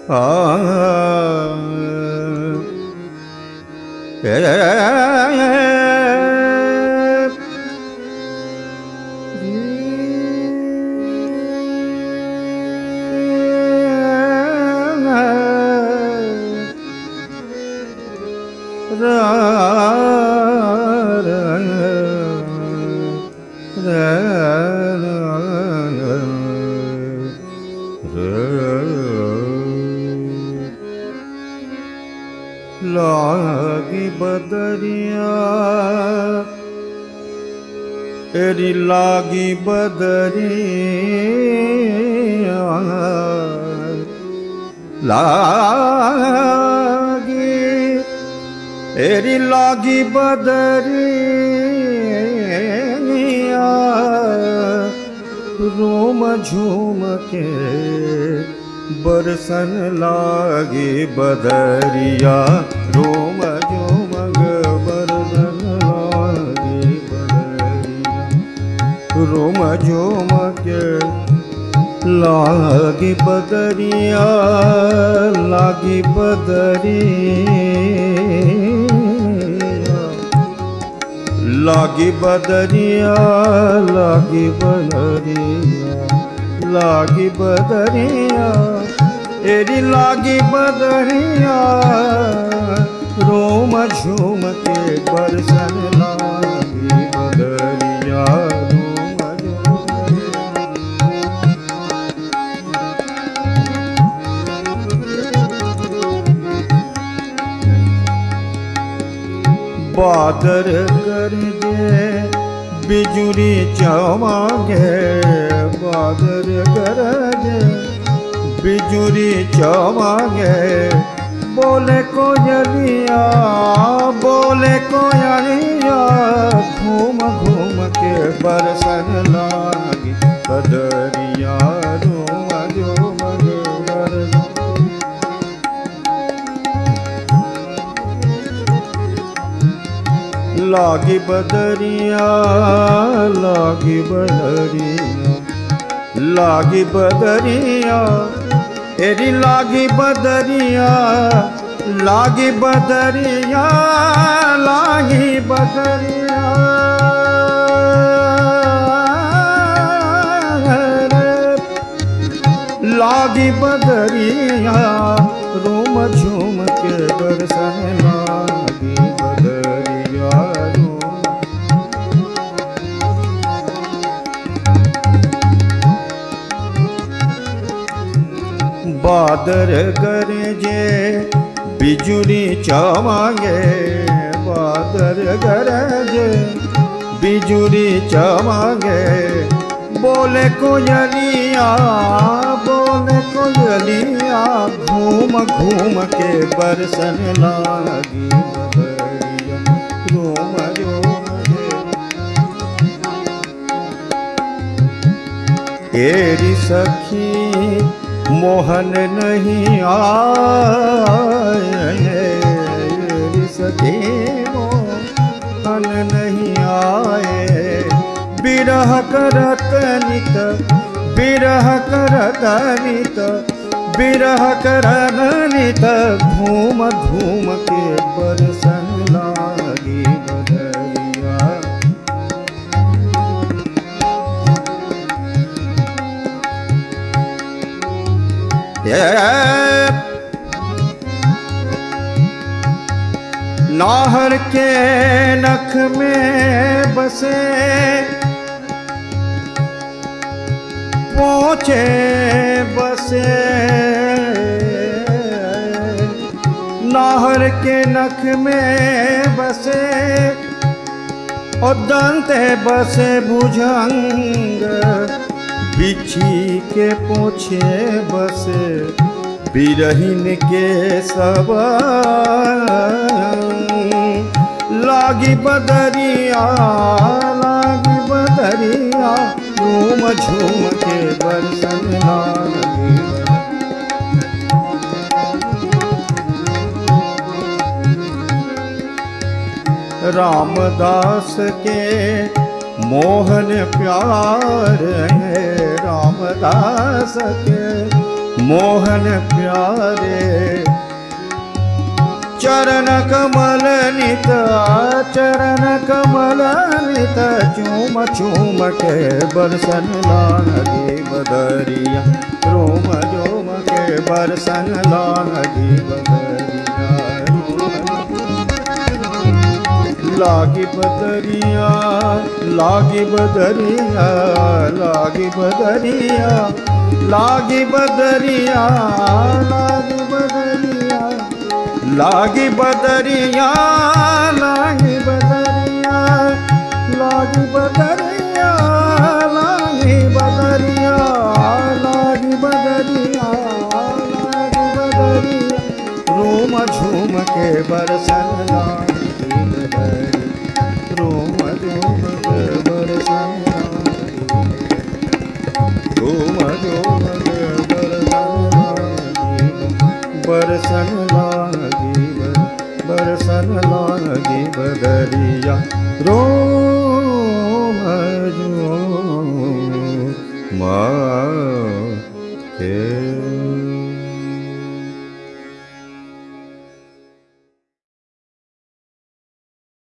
लागी बदरिया एरी लागी बदरिया लागी एरी लागी बदरिया रोम झूम के बरसन लागी बदरिया रोम झूम बरसन लागी बदरिया रोम झूम के लागी बदरिया लागी बदरिया लागी बदरिया लागी बदरिया लागी बदरिया एरी लागी बदरिया रोम झूम के बरसन लागी बदरिया रोम झूम बादर गरजे बिजुरी चमके बादर गरजे बिजुरी चमके बोले कोयलिया घूम घूम के बरसन लागी बदरिया रोम झूम लागी बदरिया लागी बदरिया लागी बदरिया एरी लागी बदरिया लागी बदरिया लागी बदरिया लागी बदरिया रोम झूम के बरसन लागी बदरिया बादर गरजे बिजुरी चमके बादर गरजे बिजुरी चमके बोले कोयलिया घूम घूम के बरसन लागी बदरिया रोम झूम एरी सखी मोहन नहीं आए सखी मोहन नहीं आए बिरह करत नित बिरह करत नित बिरह करत नित घूम घूम के बरसन लागी बदरिया नाहर के नख में बसे पहुँचे बसे नाहर के नख में बसे और दंते बसे भुजंग बिछी के पोछे बसे बिरहिन के सब लागी बदरिया झूम झूम के बरसन लागी रामदास के मोहन प्यार है रामदास के मोहन प्यारे चरण कमल नित चरण कमल नित चूम चूम के बरसन लागी बदरिया रोम जोम के बरसन लागी बदरिया लागी बदरिया लागी बदरिया लागी बदरिया लागी बदरिया लागी बदरिया लागी बदरिया लागी बदरिया लागी बदरिया लागी बदरिया लागी बदरिया लागी बदरिया रोम झूम के बरसन लागी बदरिया रोम झूम के बरसन रोम झूम के बरसन लागी बरसन लागी बदरिया रो